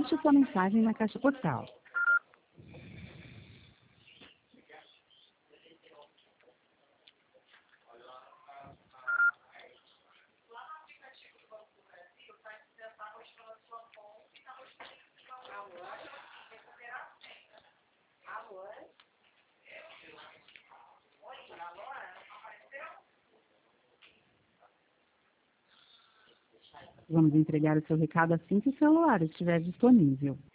Deixe sua mensagem na caixa postal. Vamos entregar o seu recado assim que o celular estiver disponível.